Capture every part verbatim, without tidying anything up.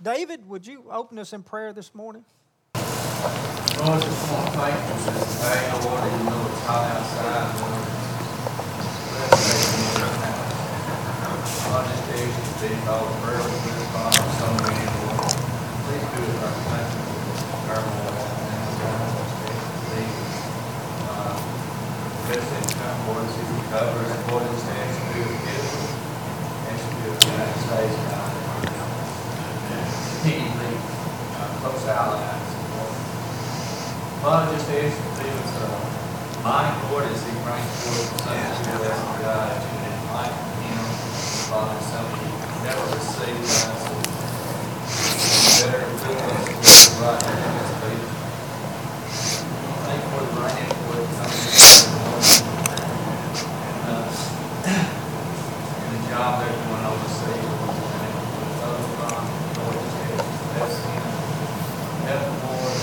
David, would you open us in prayer this morning? Lord, just want to thank you for this day, Lord, even though it's hot outside, Lord. Lord, just do to be all the prayer with this Father, so many, Lord. Please do it, our thank you for our Lord. Uh, Visit, Lord, as you cover us, Lord, this day, to be with you, and to be with the United States, God. Continue to uh, close allies, Lord. Father, just ask you to be with uh, Mike, Lord, as he brings forth the Son of the blessed God, that you would enlighten him, Father, something he never received, God, so better do us right now in this people. Thank you for the rain, for it coming and, uh, and the job they're doing overseas, Lord, and with other from, Lord, just ask you to bless him. Help him, Lord.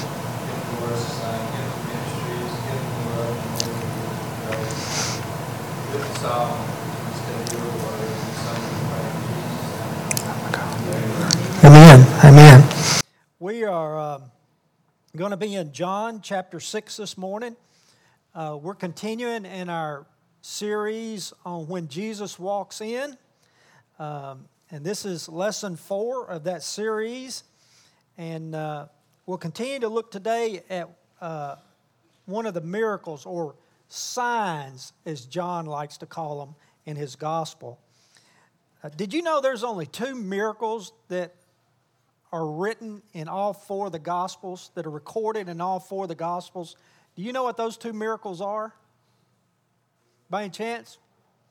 Amen. Amen. We are um, going to be in John chapter six this morning. Uh, we're continuing in our series on when Jesus walks in. Um, and this is lesson four of that series. And uh, we'll continue to look today at uh, one of the miracles or signs, as John likes to call them in his gospel. Uh, did you know there's only two miracles that are written in all four of the Gospels, that are recorded in all four of the Gospels? Do you know what those two miracles are? By any chance?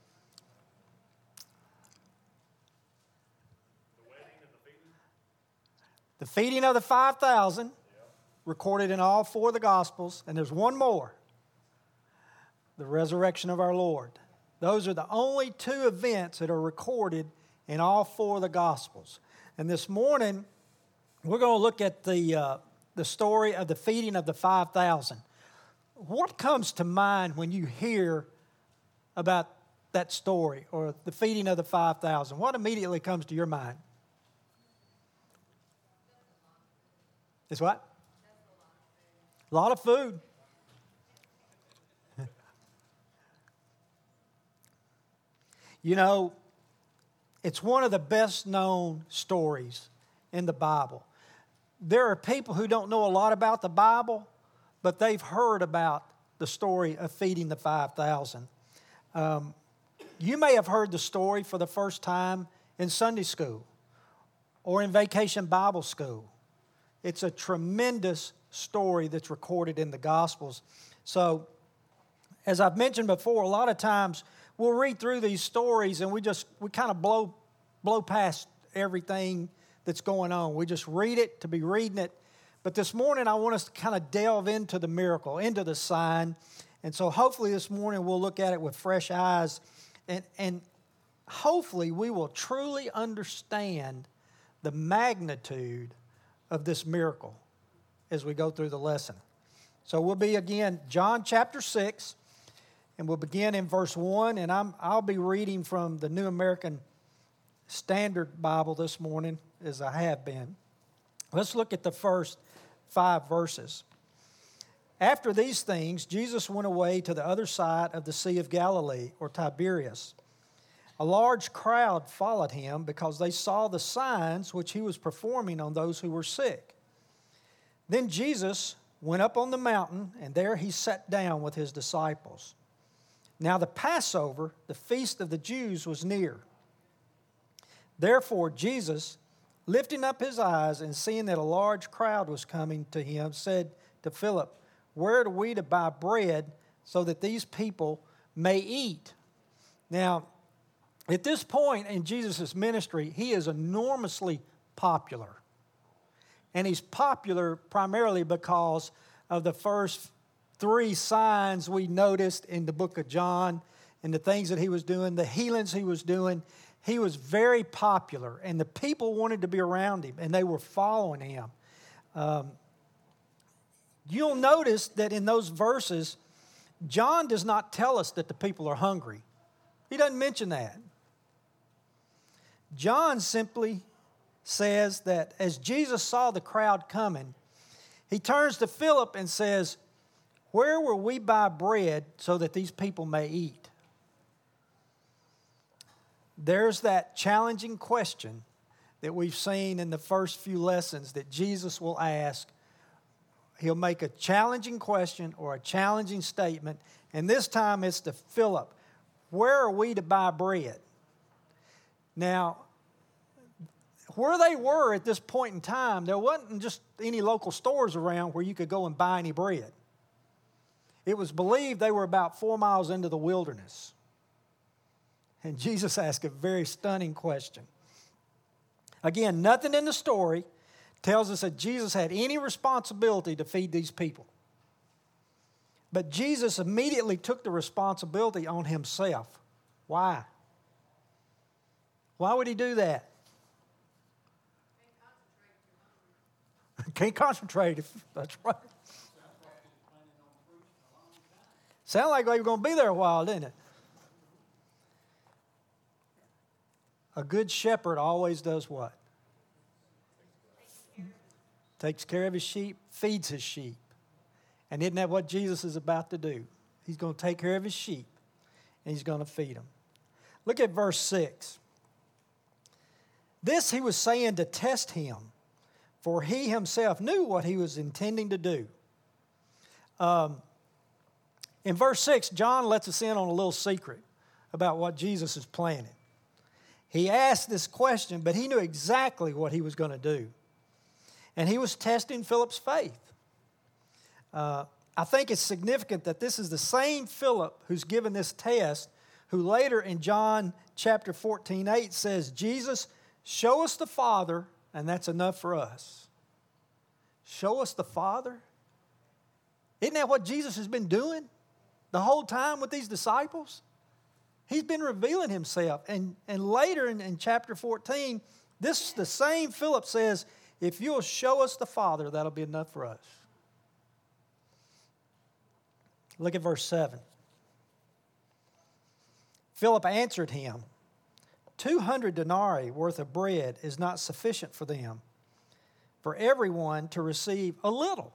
The wedding and the feeding? The feeding of the five thousand, yeah, recorded in all four of the Gospels. And there's one more. The resurrection of our Lord. Those are the only two events that are recorded in all four of the Gospels. And this morning, we're going to look at the, uh, the story of the feeding of the five thousand. What comes to mind when you hear about that story or the feeding of the five thousand? What immediately comes to your mind? It's what? A lot of food. You know, it's one of the best known stories in the Bible. There are people who don't know a lot about the Bible, but they've heard about the story of feeding the five thousand. Um, you may have heard the story for the first time in Sunday school or in Vacation Bible School. It's a tremendous story that's recorded in the Gospels. So, as I've mentioned before, a lot of times we'll read through these stories and we just, we kind of blow, blow past everything that's going on. We just read it to be reading it. But this morning I want us to kind of delve into the miracle, into the sign. And so hopefully this morning we'll look at it with fresh eyes. And, and hopefully we will truly understand the magnitude of this miracle as we go through the lesson. So we'll be again, John chapter six. And we'll begin in verse one, and I'm, I'll be reading from the New American Standard Bible this morning, as I have been. Let's look at the first five verses. After these things, Jesus went away to the other side of the Sea of Galilee, or Tiberias. A large crowd followed him because they saw the signs which he was performing on those who were sick. Then Jesus went up on the mountain, and there he sat down with his disciples. Now the Passover, the feast of the Jews, was near. Therefore Jesus, lifting up his eyes and seeing that a large crowd was coming to him, said to Philip, "Where are we to buy bread so that these people may eat?" Now, at this point in Jesus' ministry, he is enormously popular. And he's popular primarily because of the first three signs we noticed in the book of John and the things that he was doing, the healings he was doing. He was very popular, and the people wanted to be around him, and they were following him. Um, you'll notice that in those verses, John does not tell us that the people are hungry. He doesn't mention that. John simply says that as Jesus saw the crowd coming, he turns to Philip and says, "Where will we buy bread so that these people may eat?" There's that challenging question that we've seen in the first few lessons that Jesus will ask. He'll make a challenging question or a challenging statement, and this time it's to Philip. Where are we to buy bread? Now, where they were at this point in time, there wasn't just any local stores around where you could go and buy any bread. It was believed they were about four miles into the wilderness. And Jesus asked a very stunning question. Again, nothing in the story tells us that Jesus had any responsibility to feed these people. But Jesus immediately took the responsibility on himself. Why? Why would he do that? Can't concentrate. That's right. Sound like they were going to be there a while, didn't it? A good shepherd always does what? Takes care of his sheep, feeds his sheep. And isn't that what Jesus is about to do? He's going to take care of his sheep, and he's going to feed them. Look at verse six. This he was saying to test him, for he himself knew what he was intending to do. Um, in verse six, John lets us in on a little secret about what Jesus is planning. He asked this question, but he knew exactly what he was going to do. And he was testing Philip's faith. Uh, I think it's significant that this is the same Philip who's given this test, who later in John chapter fourteen, eight says, "Jesus, show us the Father, and that's enough for us." Show us the Father? Isn't that what Jesus has been doing the whole time with these disciples? He's been revealing himself. And, and later in, in chapter fourteen, this the same Philip says, "If you'll show us the Father, that'll be enough for us." Look at verse seven. Philip answered him, Two hundred denarii worth of bread is not sufficient for them, for everyone to receive a little.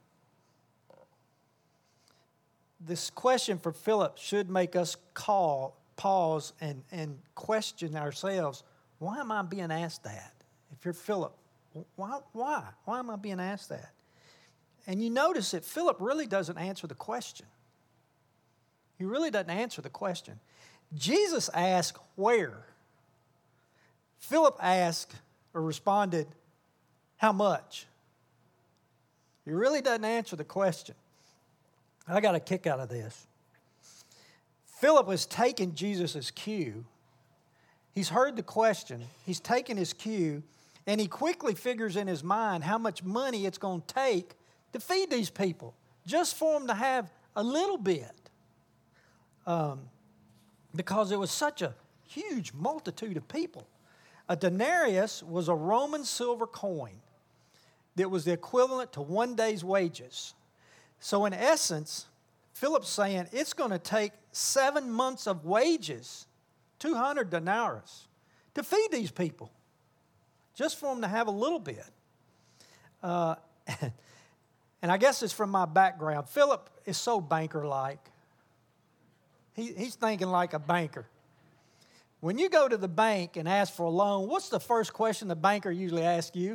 This question for Philip should make us call, pause and, and question ourselves, why am I being asked that? If you're Philip, why, why? Why am I being asked that? And you notice that Philip really doesn't answer the question. He really doesn't answer the question. Jesus asked where. Philip asked or responded, how much? He really doesn't answer the question. I got a kick out of this. Philip was taking Jesus' cue. He's heard the question. He's taken his cue, and he quickly figures in his mind how much money it's going to take to feed these people, just for them to have a little bit. Um, because it was such a huge multitude of people. A denarius was a Roman silver coin that was the equivalent to one day's wages. So in essence, Philip's saying it's going to take seven months of wages, two hundred denarius, to feed these people, just for them to have a little bit. Uh, and I guess it's from my background. Philip is so banker-like. He, he's thinking like a banker. When you go to the bank and ask for a loan, what's the first question the banker usually asks you?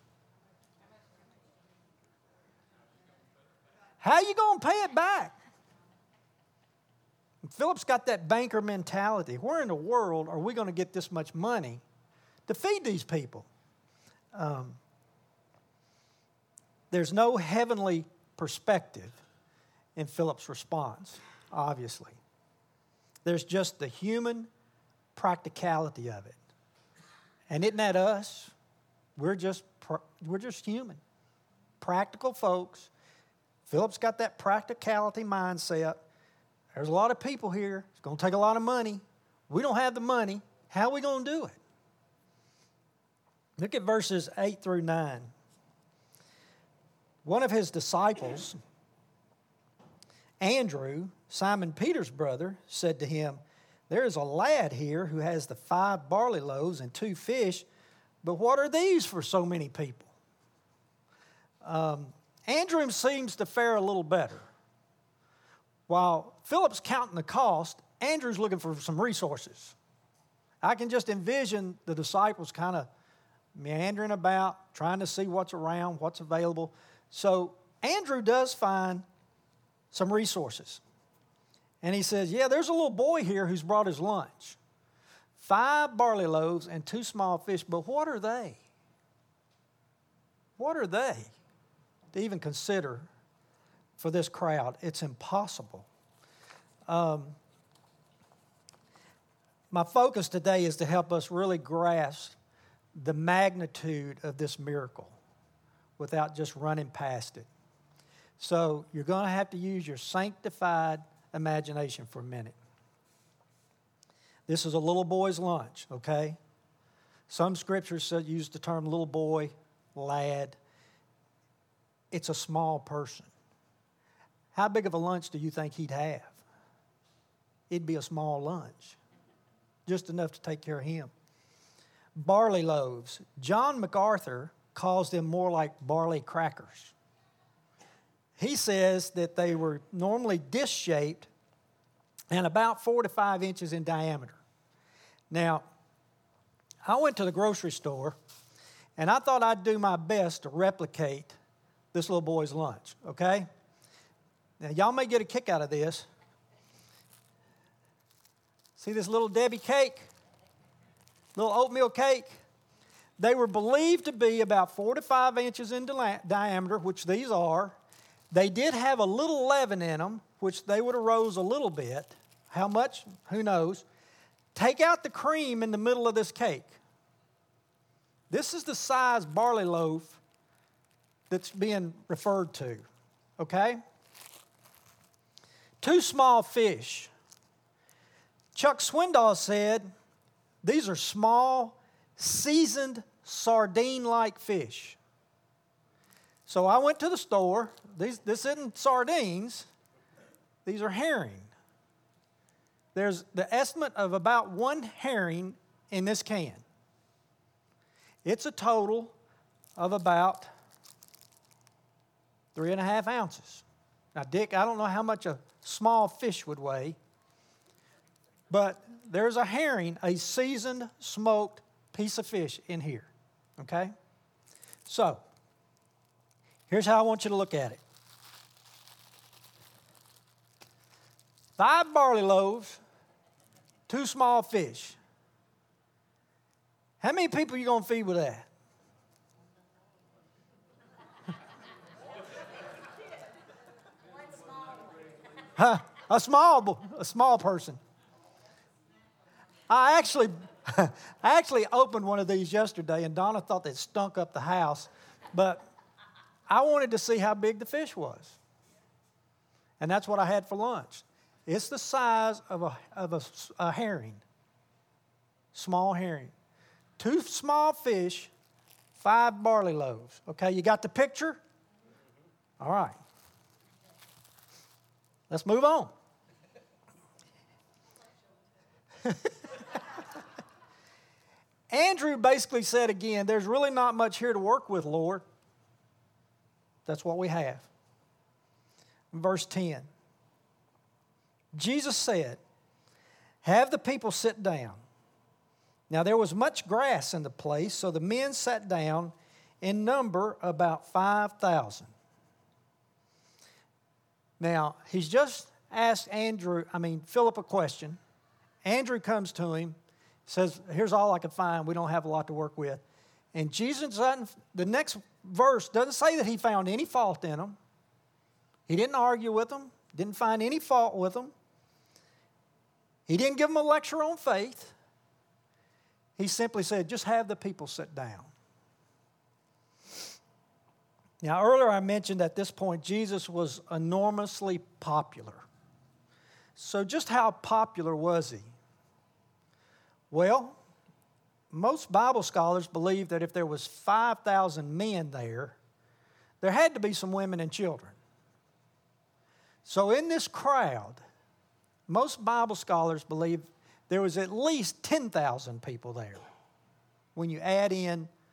How are you going to pay it back? And Philip's got that banker mentality. Where in the world are we going to get this much money to feed these people? Um, there's no heavenly perspective in Philip's response, obviously. There's just the human practicality of it. And isn't that us? We're just, we're just human. Practical folks. Philip's got that practicality mindset. There's a lot of people here. It's going to take a lot of money. We don't have the money. How are we going to do it? Look at verses eight through nine. One of his disciples, Andrew, Simon Peter's brother, said to him, there is a lad here who has the five barley loaves and two fish, But what are these for so many people? Um, Andrew seems to fare a little better. While Philip's counting the cost, Andrew's looking for some resources. I can just envision the disciples kind of meandering about, trying to see what's around, what's available. So Andrew does find some resources. And he says, yeah, there's a little boy here who's brought his lunch. Five barley loaves and two small fish, but what are they? What are they to even consider for this crowd? It's impossible. Um, my focus today is to help us really grasp the magnitude of this miracle without just running past it. So you're going to have to use your sanctified imagination for a minute. This is a little boy's lunch, okay? Some scriptures use the term little boy, lad. It's a small person. How big of a lunch do you think he'd have? It'd be a small lunch, just enough to take care of him. Barley loaves. John MacArthur calls them more like barley crackers. He says that they were normally disc-shaped and about four to five inches in diameter. Now, I went to the grocery store, and I thought I'd do my best to replicate this little boy's lunch, okay? Now, y'all may get a kick out of this. See this little Debbie cake? Little oatmeal cake? They were believed to be about four to five inches in di- diameter, which these are. They did have a little leaven in them, which they would have rose a little bit. How much? Who knows? Take out the cream in the middle of this cake. This is the size barley loaf that's being referred to, okay? Two small fish. Chuck Swindoll said, these are small, seasoned, sardine-like fish. So I went to the store. These, this isn't sardines. These are herring. There's the estimate of about one herring in this can. It's a total of about three and a half ounces. Now, Dick, I don't know how much a small fish would weigh, but there's a herring, a seasoned, smoked piece of fish in here, okay? So, here's how I want you to look at it. Five barley loaves, two small fish. How many people are you going to feed with that? Huh? A small, a small person. I actually, I actually opened one of these yesterday, and Donna thought they stunk up the house, but I wanted to see how big the fish was, and that's what I had for lunch. It's the size of a of a, a herring, small herring, two small fish, five barley loaves. Okay, you got the picture? All right. Let's move on. Andrew basically said again, there's really not much here to work with, Lord. That's what we have. Verse ten. Jesus said, have the people sit down. Now there was much grass in the place, so the men sat down, in number about five thousand. Now, he's just asked Andrew, I mean, Philip a question. Andrew comes to him, says, here's all I can find. We don't have a lot to work with. And Jesus, doesn't, the next verse doesn't say that he found any fault in them. He didn't argue with them, didn't find any fault with them. He didn't give them a lecture on faith. He simply said, just have the people sit down. Now, earlier I mentioned at this point, Jesus was enormously popular. So just how popular was he? Well, most Bible scholars believe that if there was five thousand men there, there had to be some women and children. So in this crowd, most Bible scholars believe there was at least ten thousand people there when you add in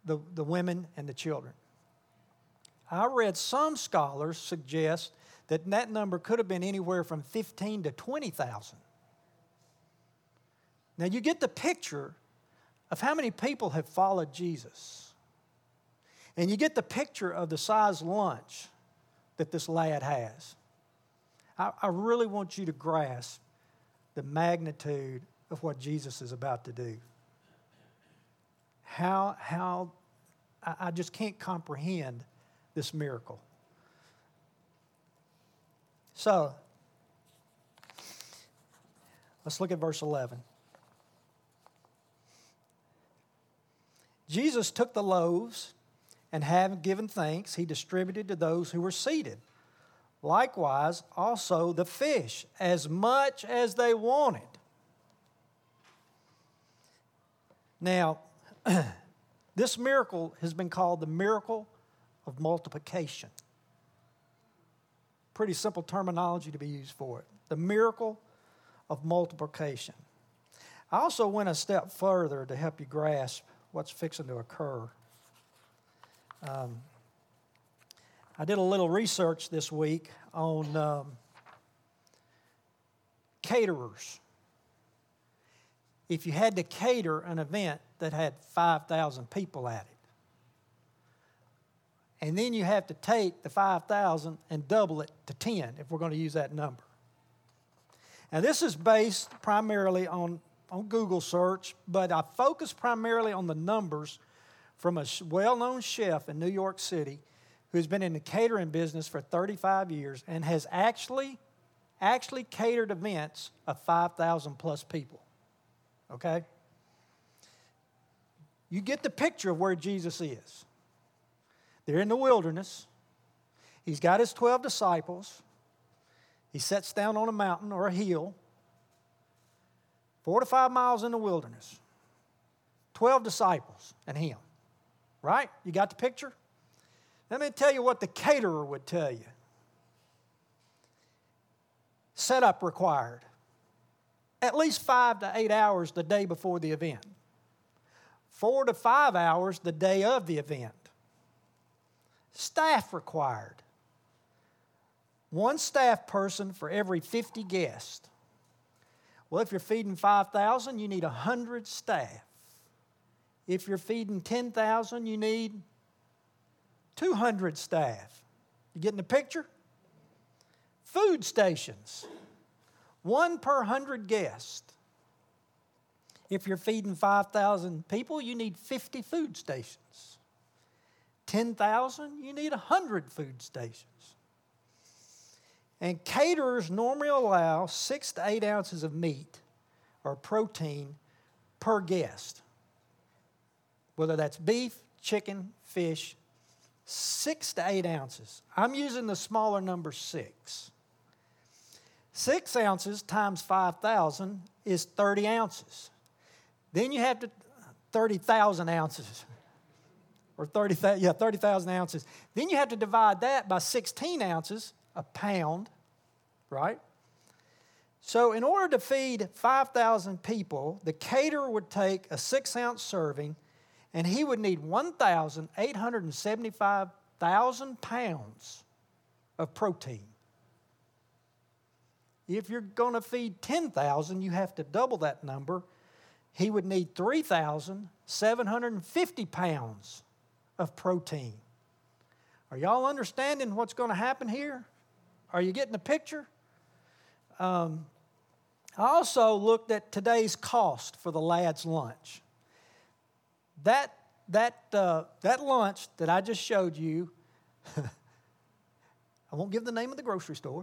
the, the women and the children. I read some scholars suggest that that number could have been anywhere from fifteen to twenty thousand. Now you get the picture of how many people have followed Jesus. And you get the picture of the size lunch that this lad has. I, I really want you to grasp the magnitude of what Jesus is about to do. How, how I, I just can't comprehend this miracle. So, let's look at verse eleven. Jesus took the loaves, and having given thanks, he distributed to those who were seated. Likewise, also the fish, as much as they wanted. Now, this miracle has been called the miracle of multiplication. Pretty simple terminology to be used for it. The miracle of multiplication. I also went a step further to help you grasp what's fixing to occur. Um, I did a little research this week on um, caterers. If you had to cater an event that had five thousand people at it, and then you have to take the five thousand and double it to ten if we're going to use that number. Now this is based primarily on, on Google search, but I focus primarily on the numbers from a well-known chef in New York City who's been in the catering business for thirty-five years and has actually, actually catered events of five thousand plus people. Okay? You get the picture of where Jesus is. They're in the wilderness. He's got his twelve disciples. He sits down on a mountain or a hill, four to five miles in the wilderness. twelve disciples and him. Right? You got the picture? Let me tell you what the caterer would tell you. Setup required. At least five to eight hours the day before the event. Four to five hours the day of the event. Staff required. One staff person for every fifty guests. Well, if you're feeding five thousand, you need one hundred staff. If you're feeding ten thousand, you need two hundred staff. You getting the picture? Food stations. One per one hundred guests. If you're feeding five thousand people, you need fifty food stations. ten thousand, you need one hundred food stations. And caterers normally allow six to eight ounces of meat or protein per guest. Whether that's beef, chicken, fish, six to eight ounces. I'm using the smaller number six. Six ounces times five thousand is thirty ounces. Then you have to, thirty thousand ounces. Or thirty, yeah, thirty thousand ounces. Then you have to divide that by sixteen ounces, a pound, right? So in order to feed five thousand people, the caterer would take a six-ounce serving, and he would need one thousand eight hundred seventy-five thousand pounds of protein. If you're going to feed ten thousand, you have to double that number. He would need three thousand seven hundred fifty pounds of protein. Are y'all understanding what's going to happen here? Are you getting the picture? Um, I also looked at today's cost for the lad's lunch. That, that, uh, that lunch that I just showed you, I won't give the name of the grocery store.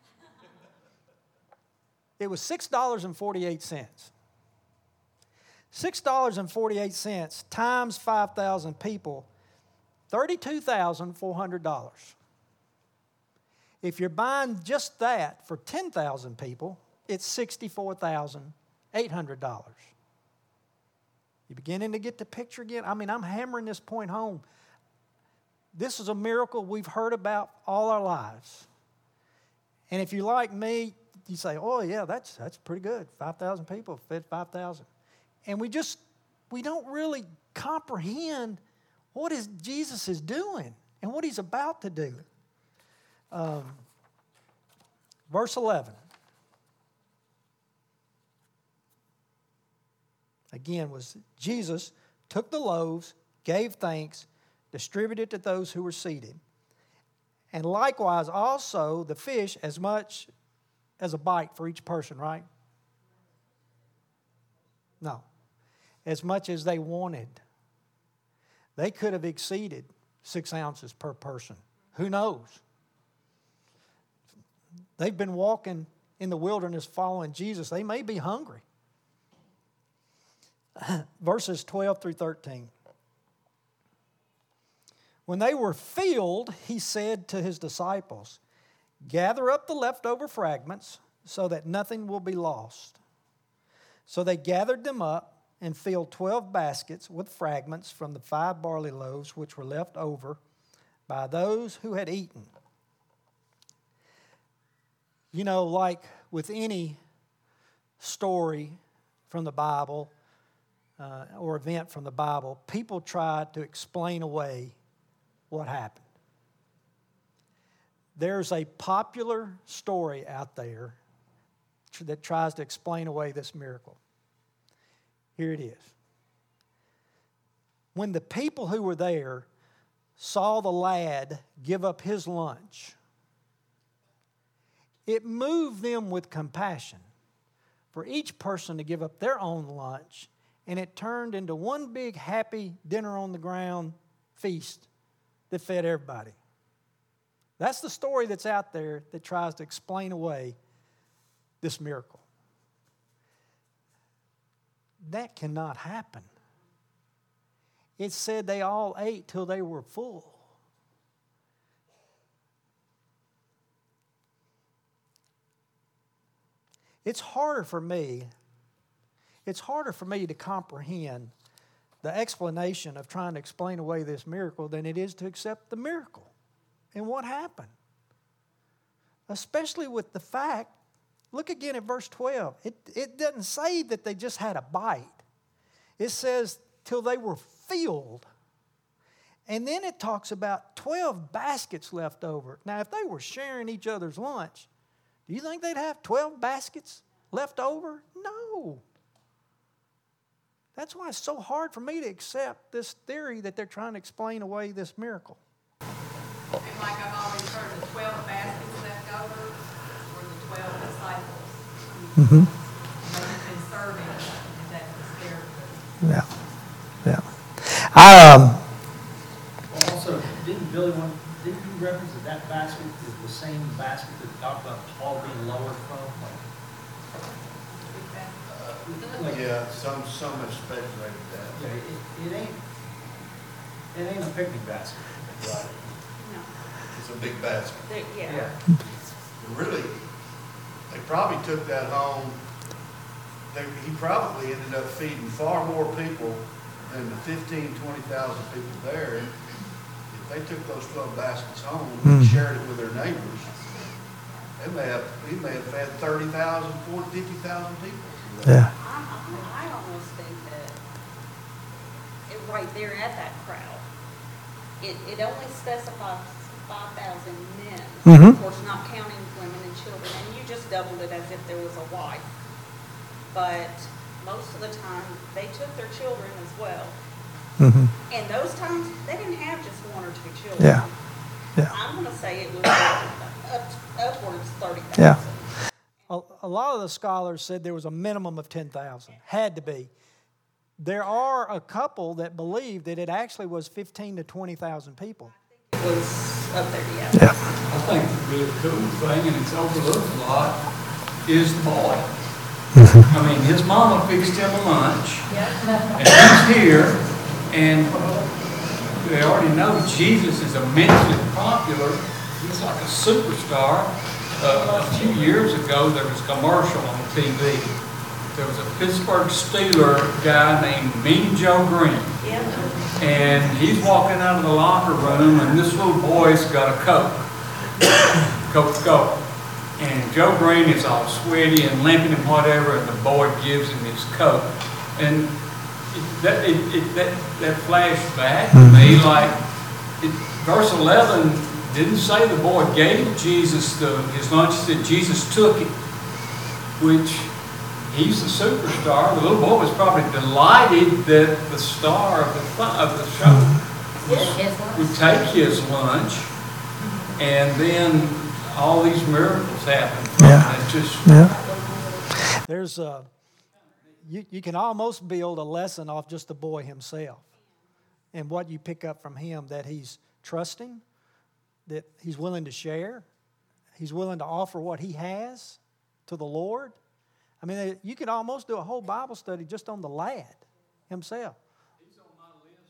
It was six dollars and forty-eight cents. six dollars and forty-eight cents times five thousand people, thirty-two thousand four hundred dollars. If you're buying just that for ten thousand people, it's sixty-four thousand eight hundred dollars. You beginning to get the picture again? I mean, I'm hammering this point home. This is a miracle we've heard about all our lives. And if you're like me, you say, oh, yeah, that's, that's pretty good. five thousand people fed five thousand. And we just, we don't really comprehend what is Jesus is doing and what he's about to do. Um, verse eleven. Again, was Jesus took the loaves, gave thanks, distributed to those who were seated. And likewise also the fish as much as a bite for each person, right? No. As much as they wanted. They could have exceeded six ounces per person. Who knows? They've been walking in the wilderness following Jesus. They may be hungry. Verses twelve through thirteen. When they were filled, he said to his disciples, gather up the leftover fragments so that nothing will be lost. So they gathered them up and filled twelve baskets with fragments from the five barley loaves which were left over by those who had eaten. You know, like with any story from the Bible uh, or event from the Bible, people try to explain away what happened. There's a popular story out there that tries to explain away this miracle. Here it is. When the people who were there saw the lad give up his lunch, it moved them with compassion for each person to give up their own lunch, and it turned into one big happy dinner on the ground feast that fed everybody. That's the story that's out there that tries to explain away this miracle. That cannot happen. It said they all ate till they were full. It's harder for me, it's harder for me to comprehend the explanation of trying to explain away this miracle than it is to accept the miracle and what happened. Especially with the fact, look again at verse twelve. It, it doesn't say that they just had a bite. It says till they were filled. And then it talks about twelve baskets left over. Now, if they were sharing each other's lunch, do you think they'd have twelve baskets left over? No. That's why it's so hard for me to accept this theory that they're trying to explain away this miracle. And like I've always heard, the twelve baskets left over were the twelve disciples. Mm-hmm. They've been serving, and that was their Yeah. Yeah. I, um, Well, also, didn't Billy want, didn't you reference that that basket is the same basket that talked about all being lowered from? Like, Yeah, some, some have speculated that. yeah, it, it ain't, it ain't a picnic basket. Right. No. It's a big basket. They- Yeah. Really, they probably took that home, they, he probably ended up feeding far more people than the fifteen, twenty thousand people there. And if they took those twelve baskets home and shared it with their neighbors, they may have, he may have fed thirty thousand, forty, fifty thousand people. yeah. I, I almost think that it, right there at that crowd, it, it only specifies five thousand men. Mhm. Of course, not counting women and children, and you just doubled it as if there was a wife. But most of the time, they took their children as well. Mm-hmm. And those times, they didn't have just one or two children. Yeah. Yeah. I'm gonna say it was up, upwards thirty thousand. Yeah. A, a lot of the scholars said there was a minimum of ten thousand. Had to be. There are a couple that believe that it actually was fifteen to twenty thousand people. It was up there, yeah. Yeah. I think the really cool thing, and it's overlooked a lot, is the boy. I mean, his mama fixed him a lunch, and he's here, and they already know Jesus is immensely popular. He's like a superstar. Uh, a few years ago, there was a commercial on T V. There was a Pittsburgh Steelers guy named Mean Joe Green. Yeah. And he's walking out of the locker room, and this little boy's got a Coke, Coca-Cola. And Joe Green is all sweaty and limping and whatever, and the boy gives him his Coke. And it, that, it, it, that, that flashed back to me like, it, verse eleven didn't say the boy gave Jesus the, his lunch, it said Jesus took it, which he's the superstar. The little boy was probably delighted that the star of the, fun, of the show was, would take his lunch, and then all these miracles happen. Yeah. It just, Yeah. There's a, you, you can almost build a lesson off just the boy himself and what you pick up from him, that he's trusting, that he's willing to share, he's willing to offer what he has to the Lord. I mean, you could almost do a whole Bible study just on the lad himself. he's on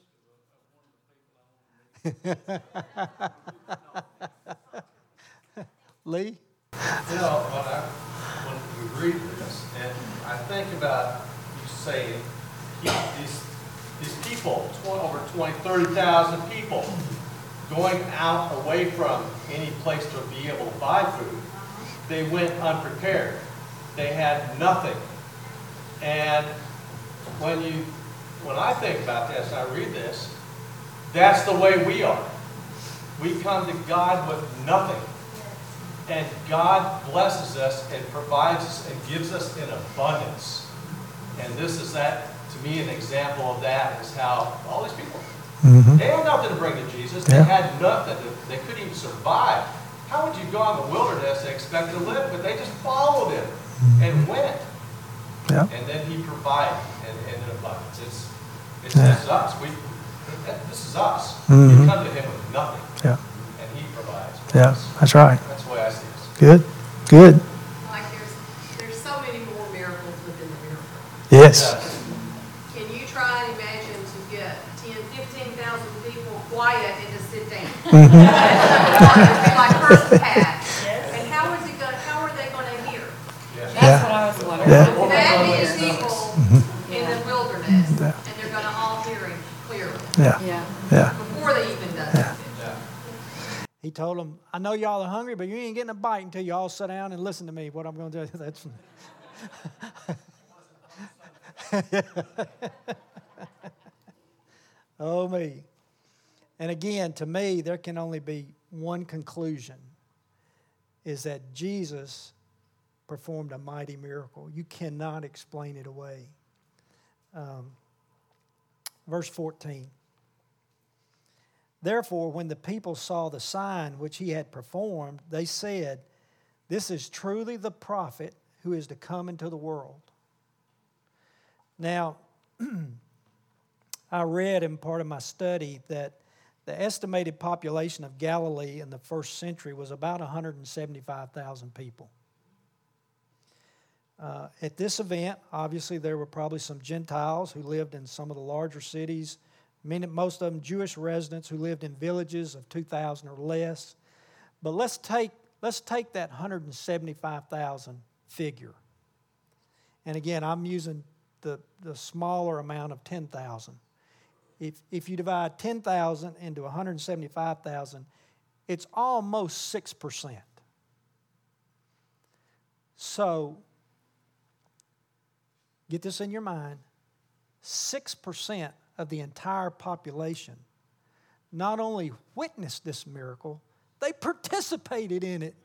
my list of, of one of the people I want to meet. Lee? You know, when I, when we read this, and I think about you saying, these, these people, twenty, over twenty, thirty thousand people, going out away from any place to be able to buy food, they went unprepared. They had nothing. And when you, when I think about this, and I read this, that's the way we are. We come to God with nothing. And God blesses us and provides us and gives us in abundance. And this is that, to me, an example of that is how all these people, Mm-hmm. they had nothing to bring to Jesus. They Yeah. had nothing. To, they couldn't even survive. How would you go out in the wilderness and expect to live? But they just followed him and went. Yeah. And then he provided and, and in abundance. It's, it's, Yeah. it's us. We, this is us. Mhm. We come to him with nothing. Yeah. And he provides for Yeah. us. That's right. That's the way I see this. Good. Good. Like there's, there's so many more miracles within the miracle. Yes. Can you try and imagine to get ten, fifteen thousand people quiet and to sit down? It'd be like first pass. And how is it going, how are they going to hear? Yeah. Yeah. what I was wondering. Yeah. That many people in the wilderness, Yeah. and they're going to all hear him clearly Yeah. Yeah. Yeah. before they even done Yeah. it. Yeah. He told them, I know y'all are hungry, but you ain't getting a bite until you all sit down and listen to me, what I'm going to do. That's oh, me. And again, to me, there can only be one conclusion, is that Jesus performed a mighty miracle. You cannot explain it away. Um, verse fourteen. Therefore, when the people saw the sign which he had performed, they said, this is truly the prophet who is to come into the world. Now, I read in part of my study that the estimated population of Galilee in the first century was about one hundred seventy-five thousand people. Uh, at this event, obviously, there were probably some Gentiles who lived in some of the larger cities, many, most of them Jewish residents who lived in villages of two thousand or less. But let's take, let's take that one hundred seventy-five thousand figure. And again, I'm using the, the smaller amount of ten thousand. If, if you divide ten thousand into one hundred seventy-five thousand, it's almost six percent. So, get this in your mind, six percent of the entire population not only witnessed this miracle, they participated in it.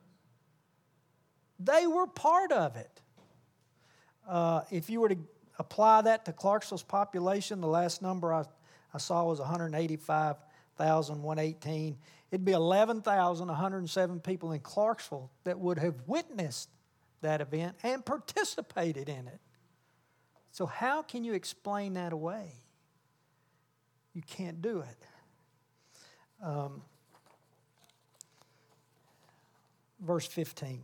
They were part of it. Uh, if you were to apply that to Clarksville's population, the last number I, I saw was one hundred eighty-five thousand one hundred eighteen. It'd be eleven thousand one hundred seven people in Clarksville that would have witnessed that event and participated in it. So how can you explain that away? You can't do it. Um, verse fifteen.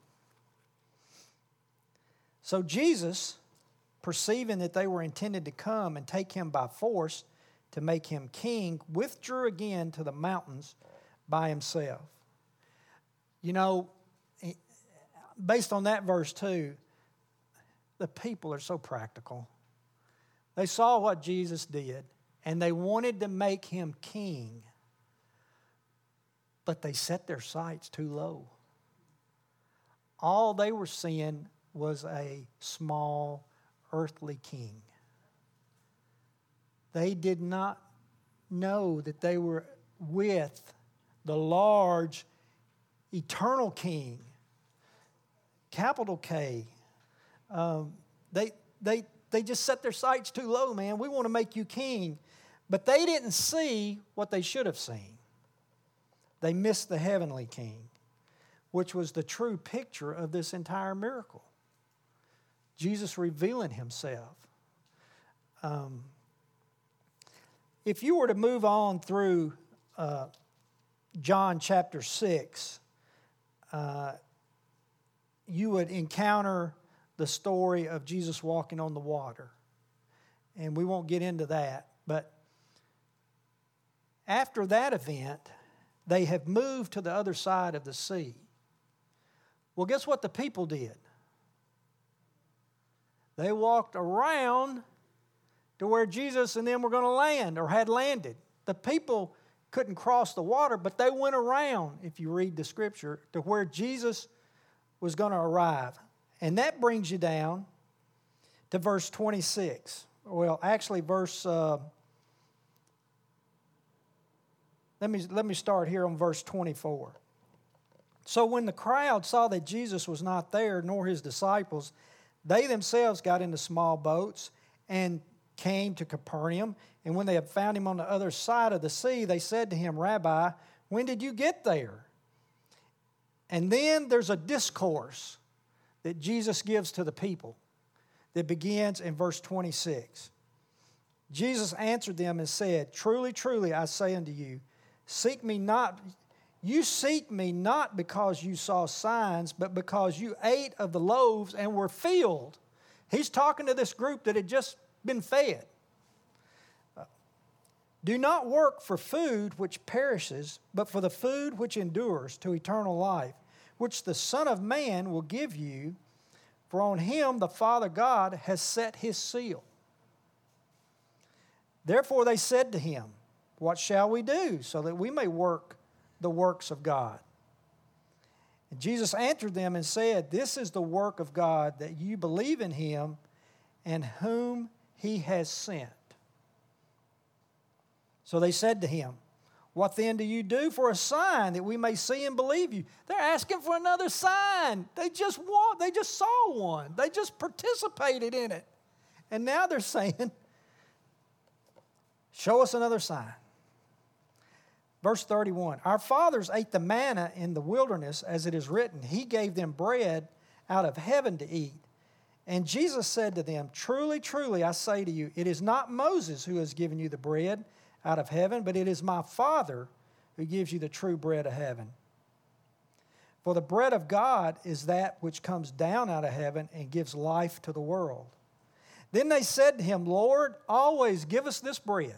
So Jesus, perceiving that they were intended to come and take him by force to make him king, withdrew again to the mountains by himself. You know, based on that verse too, the people are so practical. They saw what Jesus did, and they wanted to make him king, but they set their sights too low. All they were seeing was a small earthly king. They did not know that they were with the large, eternal King, capital K. Um, they, they, they just set their sights too low, man. We want to make you king. But they didn't see what they should have seen. They missed the heavenly King, which was the true picture of this entire miracle. Jesus revealing himself. Um, if you were to move on through uh, John chapter six, uh, you would encounter the story of Jesus walking on the water. And we won't get into that. But after that event, they have moved to the other side of the sea. Well, guess what the people did? They walked around to where Jesus and them were going to land or had landed. The people couldn't cross the water, but they went around, if you read the scripture, to where Jesus was going to arrive. And that brings you down to verse twenty-six. Well, actually, verse... Uh, let me, let me start here on verse twenty-four. So when the crowd saw that Jesus was not there, nor his disciples, they themselves got into small boats and came to Capernaum. And when they had found him on the other side of the sea, they said to him, Rabbi, when did you get there? And then there's a discourse that Jesus gives to the people that begins in verse twenty-six. Jesus answered them and said, Truly, truly, I say unto you, seek me not, you seek me not because you saw signs, but because you ate of the loaves and were filled. He's talking to this group that had just been fed. Do not work for food which perishes, but for the food which endures to eternal life, which the Son of Man will give you, for on him the Father God has set his seal. Therefore they said to him, What shall we do so that we may work the works of God? And Jesus answered them and said, This is the work of God, that you believe in him and whom he has sent. So they said to him, What then do you do for a sign that we may see and believe you? They're asking for another sign. They just want, they just saw one. They just participated in it. And now they're saying, Show us another sign. Verse thirty-one, Our fathers ate the manna in the wilderness, as it is written, He gave them bread out of heaven to eat. And Jesus said to them, Truly, truly, I say to you, it is not Moses who has given you the bread out of heaven, but it is my Father who gives you the true bread of heaven. For the bread of God is that which comes down out of heaven and gives life to the world. Then they said to him, Lord, always give us this bread.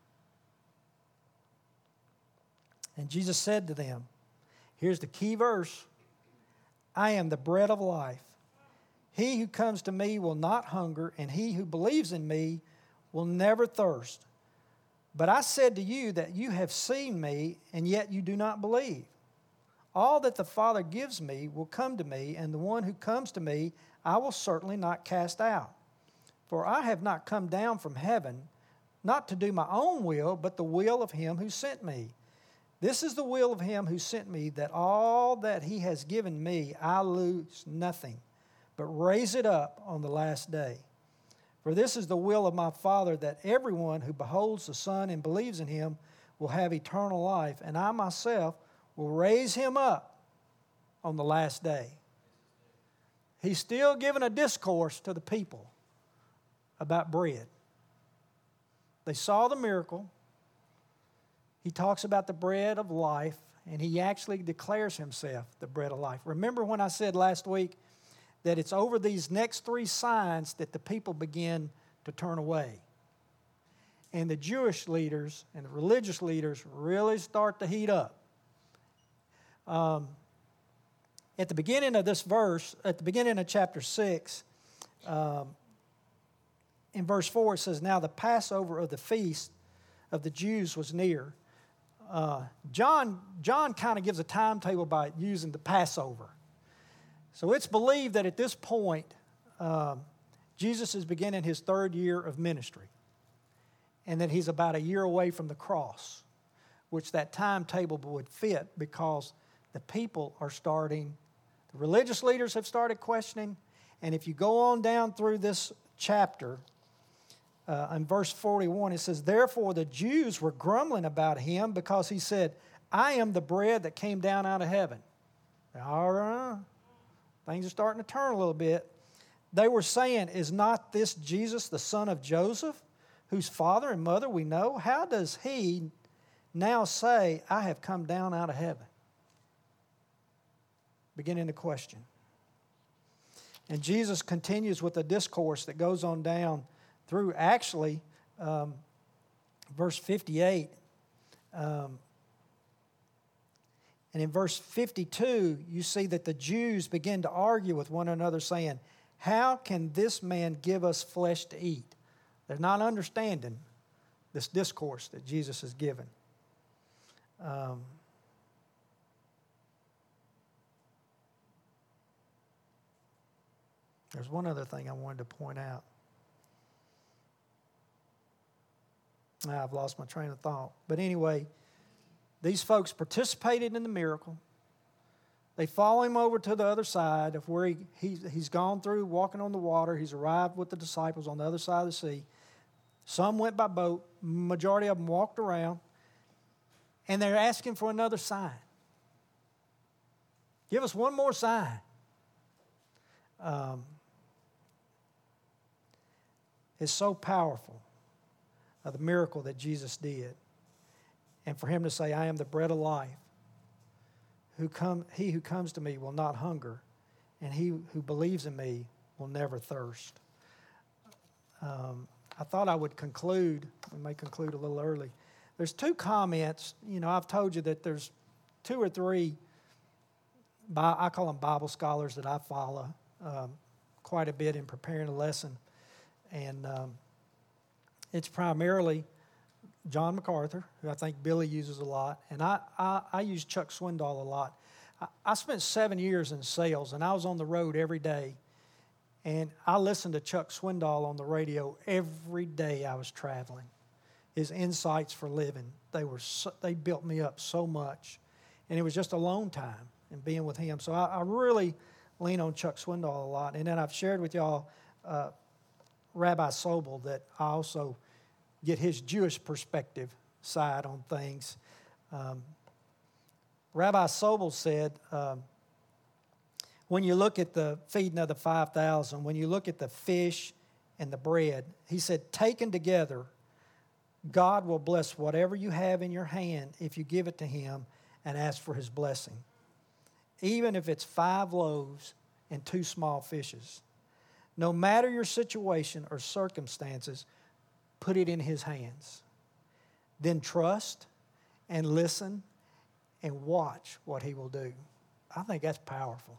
And Jesus said to them, here's the key verse, I am the bread of life. He who comes to me will not hunger, and he who believes in me will never thirst. But I said to you that you have seen me, and yet you do not believe. All that the Father gives me will come to me, and the one who comes to me I will certainly not cast out. For I have not come down from heaven, not to do my own will, but the will of him who sent me. This is the will of him who sent me, that all that he has given me I lose nothing, but raise it up on the last day. For this is the will of my Father, that everyone who beholds the Son and believes in him will have eternal life, and I myself will raise him up on the last day. He's still giving a discourse to the people about bread. They saw the miracle. He talks about the bread of life, and he actually declares himself the bread of life. Remember when I said last week that it's over these next three signs that the people begin to turn away. And the Jewish leaders and the religious leaders really start to heat up. Um, at the beginning of this verse, at the beginning of chapter six, um, in verse four, it says, Now the Passover of the feast of the Jews was near. Uh, John, John kind of gives a timetable by using the Passover. So it's believed that at this point, um, Jesus is beginning his third year of ministry. and that he's about a year away from the cross, which that timetable would fit because the people are starting, the religious leaders have started questioning, and if you go on down through this chapter, uh, in verse forty-one, it says, "Therefore the Jews were grumbling about him because he said, 'I am the bread that came down out of heaven.'" All right, things are starting to turn a little bit. They were saying, "Is not this Jesus the son of Joseph, whose father and mother we know? How does he now say, 'I have come down out of heaven'?" Beginning to question. And Jesus continues with a discourse that goes on down through actually um, verse fifty-eight. Um, and in verse fifty-two, you see that the Jews begin to argue with one another, saying, "How can this man give us flesh to eat?" They're not understanding this discourse that Jesus has given. Um, there's one other thing I wanted to point out. Ah, I've lost my train of thought. But anyway, these folks participated in the miracle. They follow him over to the other side of where he, he, he's gone through walking on the water. He's arrived with the disciples on the other side of the sea. Some went by boat. Majority of them walked around. And they're asking for another sign. Give us one more sign. Um, it's so powerful, uh, the miracle that Jesus did. And for him to say, "I am the bread of life. Who come, he who comes to me will not hunger, and he who believes in me will never thirst." Um, I thought I would conclude, we may conclude a little early. There's two comments. You know, I've told you that there's two or three, I call them Bible scholars that I follow um, quite a bit in preparing a lesson. And um, it's primarily John MacArthur, who I think Billy uses a lot, and I, I, I use Chuck Swindoll a lot. I, I spent seven years in sales, and I was on the road every day, and I listened to Chuck Swindoll on the radio every day I was traveling. His insights for living, they were so, they built me up so much, and it was just alone time and being with him. So I, I really lean on Chuck Swindoll a lot, and then I've shared with y'all uh, Rabbi Sobel that I also get his Jewish perspective side on things. Um, Rabbi Sobel said, um, when you look at the feeding of the five thousand, when you look at the fish and the bread, he said, taken together, God will bless whatever you have in your hand if you give it to him and ask for his blessing, even if it's five loaves and two small fishes. No matter your situation or circumstances, put it in his hands. Then trust and listen and watch what he will do. I think that's powerful.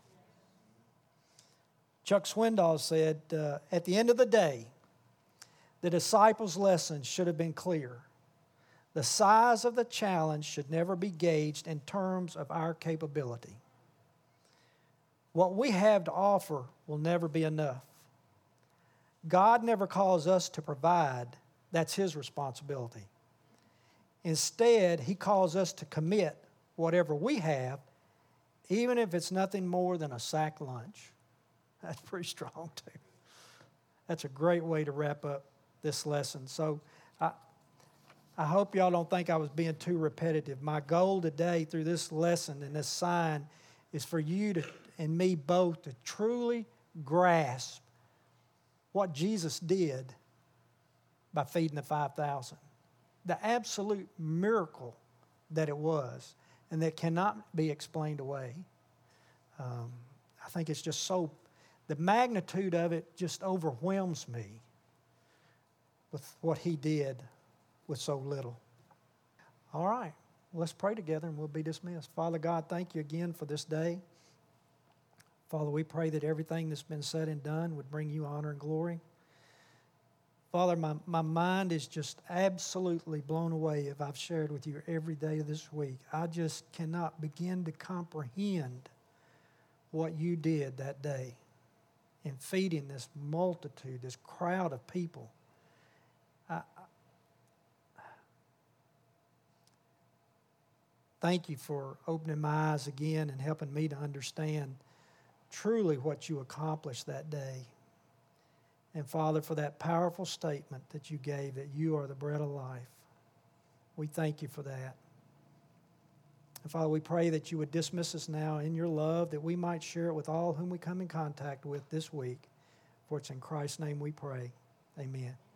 Chuck Swindoll said, uh, at the end of the day, the disciples' lesson should have been clear. The size of the challenge should never be gauged in terms of our capability. What we have to offer will never be enough. God never calls us to provide. That's his responsibility. Instead, he calls us to commit whatever we have, even if it's nothing more than a sack lunch. That's pretty strong, too. That's a great way to wrap up this lesson. So I, I hope y'all don't think I was being too repetitive. My goal today through this lesson and this sign is for you to and me both to truly grasp what Jesus did by feeding the five thousand. The absolute miracle that it was and that cannot be explained away. Um, I think it's just so, the magnitude of it just overwhelms me with what he did with so little. All right, let's pray together and we'll be dismissed. Father God, thank you again for this day. Father, we pray that everything that's been said and done would bring you honor and glory. Father, my, my mind is just absolutely blown away if I've shared with you every day of this week. I just cannot begin to comprehend what you did that day in feeding this multitude, this crowd of people. I, thank you for opening my eyes again and helping me to understand truly what you accomplished that day. And Father, for that powerful statement that you gave, that you are the bread of life. We thank you for that. And Father, we pray that you would dismiss us now in your love, that we might share it with all whom we come in contact with this week. For it's in Christ's name we pray. Amen.